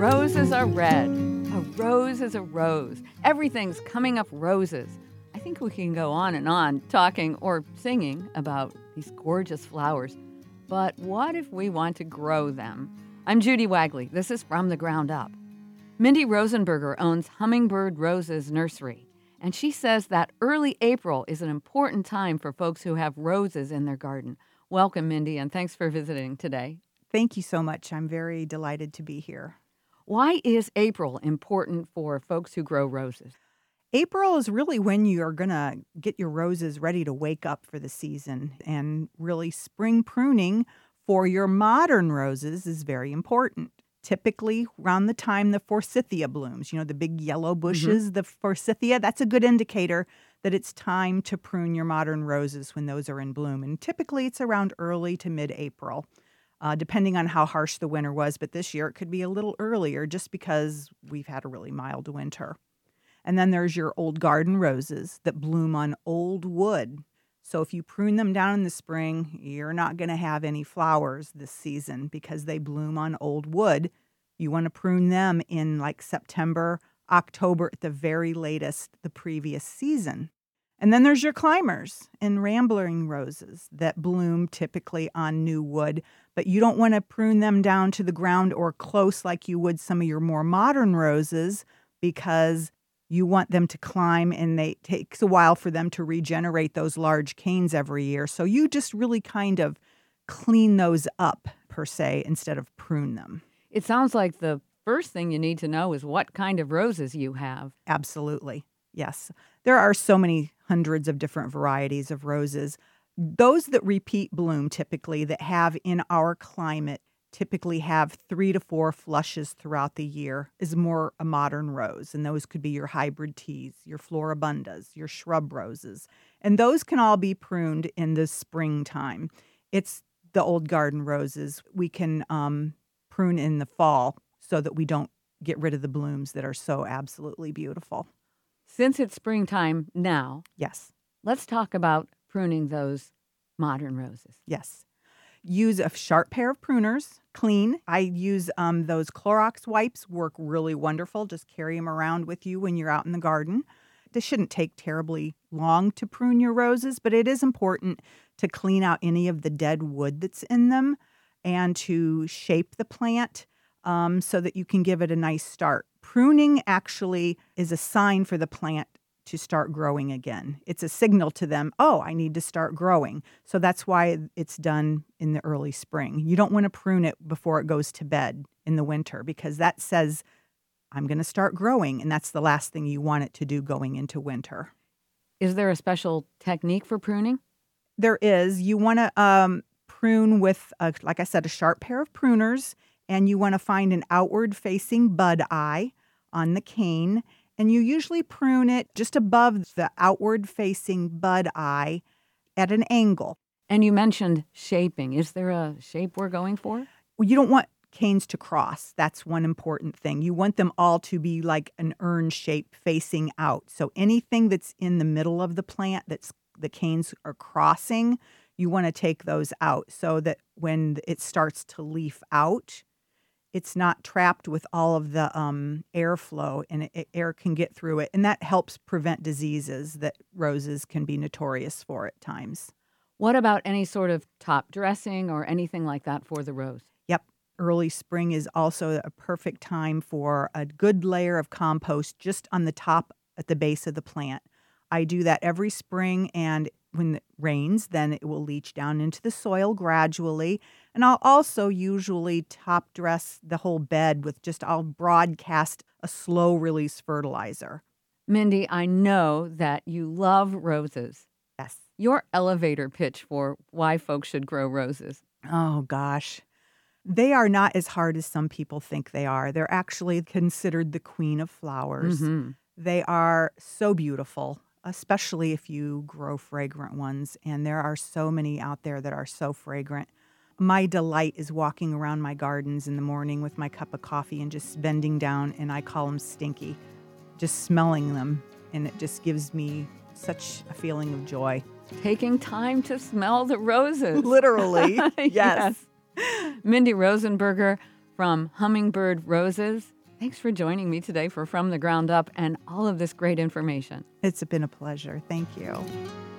Roses are red. A rose is a rose. Everything's coming up roses. I think we can go on and on talking or singing about these gorgeous flowers. But what if we want to grow them? I'm Judy Wagley. This is From the Ground Up. Mindy Rosenberger owns Hummingbird Roses Nursery, and she says that early April is an important time for folks who have roses in their garden. Welcome, Mindy, and thanks for visiting today. Thank you so much. I'm very delighted to be here. Why is April important for folks who grow roses? April is really when you're going to get your roses ready to wake up for the season, and really spring pruning for your modern roses is very important. Typically, around the time the forsythia blooms, the big yellow bushes, the forsythia, that's a good indicator that it's time to prune your modern roses when those are in bloom. And typically, it's around early to mid-April, depending on how harsh the winter was. But this year, it could be a little earlier just because we've had a really mild winter. And then there's your old garden roses that bloom on old wood. So if you prune them down in the spring, you're not going to have any flowers this season because they bloom on old wood. You want to prune them in like September, October at the very latest the previous season. And then there's your climbers and rambling roses that bloom typically on new wood, but you don't want to prune them down to the ground or close like you would some of your more modern roses because you want them to climb, and it takes a while for them to regenerate those large canes every year. So you just really kind of clean those up, per se, instead of prune them. It sounds like the first thing you need to know is what kind of roses you have. Absolutely. Yes. There are so many hundreds of different varieties of roses. Those that repeat bloom typically, that have in our climate, typically have 3 to 4 flushes throughout the year, is more a modern rose. And those could be your hybrid teas, your floribundas, your shrub roses. And those can all be pruned in the springtime. It's the old garden roses we can prune in the fall so that we don't get rid of the blooms that are so absolutely beautiful. Since it's springtime now, yes, let's talk about pruning those modern roses. Yes. Use a sharp pair of pruners, clean. I use those Clorox wipes, work really wonderful. Just carry them around with you when you're out in the garden. This shouldn't take terribly long to prune your roses, but it is important to clean out any of the dead wood that's in them and to shape the plant so that you can give it a nice start. Pruning actually is a sign for the plant to start growing again. It's a signal to them, I need to start growing. So that's why it's done in the early spring. You don't want to prune it before it goes to bed in the winter because that says, I'm going to start growing. And that's the last thing you want it to do going into winter. Is there a special technique for pruning? There is. You want to prune with, like I said, a sharp pair of pruners, and you want to find an outward-facing bud eye on the cane. And you usually prune it just above the outward-facing bud eye at an angle. And you mentioned shaping. Is there a shape we're going for? Well, you don't want canes to cross. That's one important thing. You want them all to be like an urn shape facing out. So anything that's in the middle of the plant that's the canes are crossing, you want to take those out so that when it starts to leaf out, it's not trapped with all of the airflow, and air can get through it. And that helps prevent diseases that roses can be notorious for at times. What about any sort of top dressing or anything like that for the rose? Yep. Early spring is also a perfect time for a good layer of compost just on the top at the base of the plant. I do that every spring, and when it rains, then it will leach down into the soil gradually. And I'll also usually top dress the whole bed with I'll broadcast a slow release fertilizer. Mindy, I know that you love roses. Yes. Your elevator pitch for why folks should grow roses. Oh, gosh. They are not as hard as some people think they are. They're actually considered the queen of flowers. Mm-hmm. They are so beautiful, especially if you grow fragrant ones. And there are so many out there that are so fragrant. My delight is walking around my gardens in the morning with my cup of coffee and just bending down, and I call them stinky, just smelling them. And it just gives me such a feeling of joy. Taking time to smell the roses. Literally. Yes. Mindy Rosenberger from Hummingbird Roses. Thanks for joining me today for From the Ground Up and all of this great information. It's been a pleasure. Thank you.